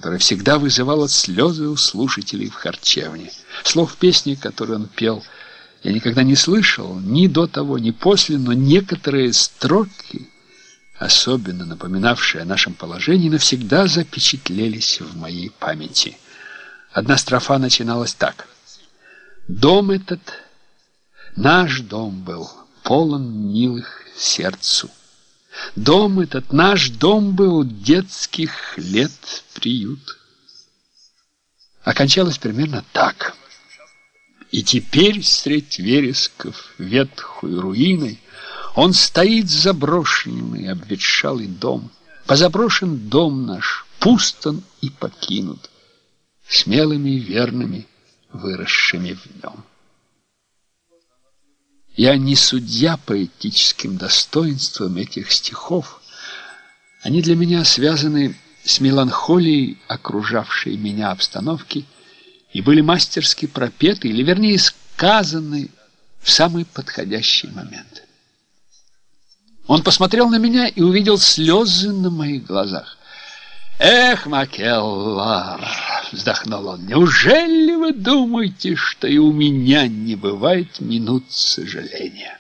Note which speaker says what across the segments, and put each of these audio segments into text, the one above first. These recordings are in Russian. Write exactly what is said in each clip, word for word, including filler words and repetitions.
Speaker 1: которая всегда вызывала слезы у слушателей в харчевне. Слов песни, которую он пел, я никогда не слышал, ни до того, ни после, но некоторые строки, особенно напоминавшие о нашем положении, навсегда запечатлелись в моей памяти. Одна строфа начиналась так. «Дом этот, наш дом был, полон милых сердцу. Дом этот, наш дом был, детских лет приют». Окончалось примерно так. И теперь средь вересков ветхой руиной он стоит заброшенный, обветшалый дом. Позаброшен дом наш, пуст он и покинут, смелыми и верными, выросшими в нем. Я не судья по этическим достоинствам этих стихов. Они для меня связаны с меланхолией окружавшей меня обстановки и были мастерски пропеты, или, вернее, сказаны в самый подходящий момент. Он посмотрел на меня и увидел слезы на моих глазах. «Эх, Макеллар!» — вздохнул он. «Неужели вы думаете, что и у меня не бывает минут сожаления?»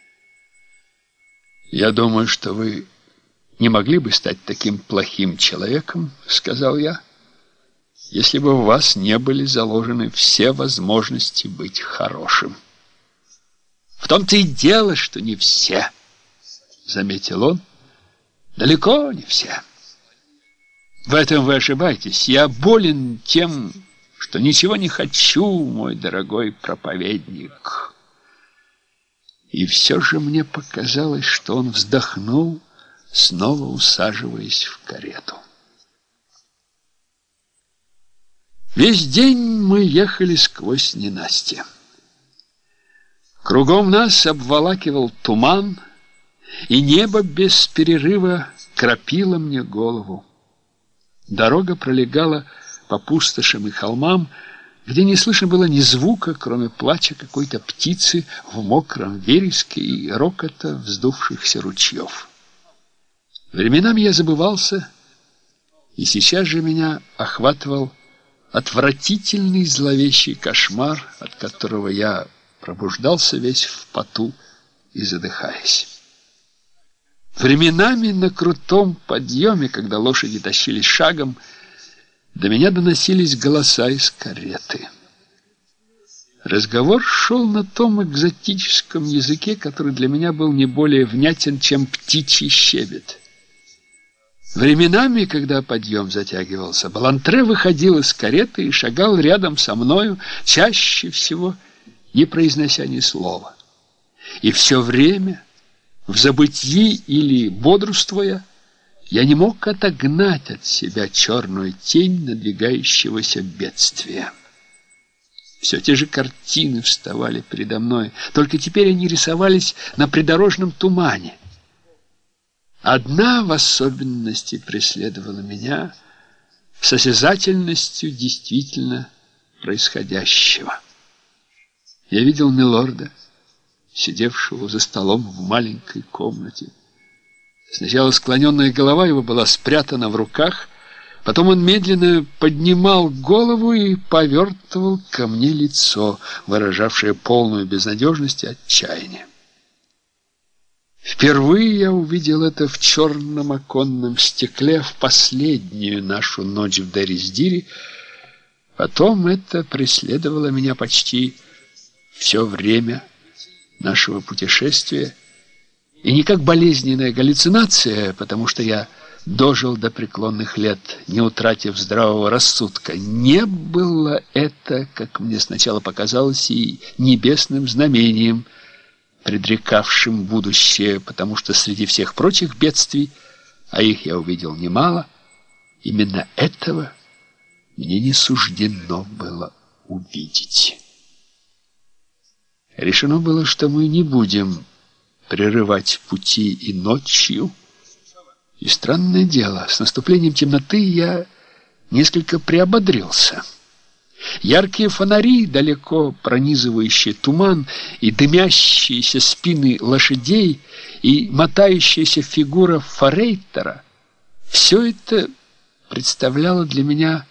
Speaker 1: «Я думаю, что вы не могли бы стать таким плохим человеком, — сказал я, — если бы у вас не были заложены все возможности быть хорошим». «В том-то и дело, что не все, — заметил он, — далеко не все. В этом вы ошибаетесь. Я болен тем, что ничего не хочу, мой дорогой проповедник». И все же мне показалось, что он вздохнул, снова усаживаясь в карету. Весь день мы ехали сквозь ненастье. Кругом нас обволакивал туман, и небо без перерыва кропило мне голову. Дорога пролегала по пустошам и холмам, где не слышно было ни звука, кроме плача какой-то птицы в мокром вереске и рокота вздувшихся ручьев. Временами я забывался, и сейчас же меня охватывал отвратительный зловещий кошмар, от которого я пробуждался весь в поту и задыхаясь. Временами на крутом подъеме, когда лошади тащились шагом, до меня доносились голоса из кареты. Разговор шел на том экзотическом языке, который для меня был не более внятен, чем птичий щебет. Временами, когда подъем затягивался, Балантре выходил из кареты и шагал рядом со мною, чаще всего не произнося ни слова. И все время, в забытьи или бодрствуя, я не мог отогнать от себя черную тень надвигающегося бедствия. Все те же картины вставали передо мной, только теперь они рисовались на придорожном тумане. Одна в особенности преследовала меня с осязательностью действительно происходящего. Я видел милорда, сидевшего за столом в маленькой комнате. Сначала склоненная голова его была спрятана в руках, потом он медленно поднимал голову и повертывал ко мне лицо, выражавшее полную безнадежность и отчаяние. Впервые я увидел это в черном оконном стекле в последнюю нашу ночь в Дерри-Дире. Потом это преследовало меня почти все время нашего путешествия, и не как болезненная галлюцинация, потому что я дожил до преклонных лет, не утратив здравого рассудка. Не было это, как мне сначала показалось, и небесным знамением, предрекавшим будущее, потому что среди всех прочих бедствий, а их я увидел немало, именно этого мне не суждено было увидеть. Решено было, что мы не будем прерывать пути и ночью. И странное дело, с наступлением темноты я несколько приободрился. Яркие фонари, далеко пронизывающие туман, и дымящиеся спины лошадей, и мотающаяся фигура форейтера — все это представляла для меня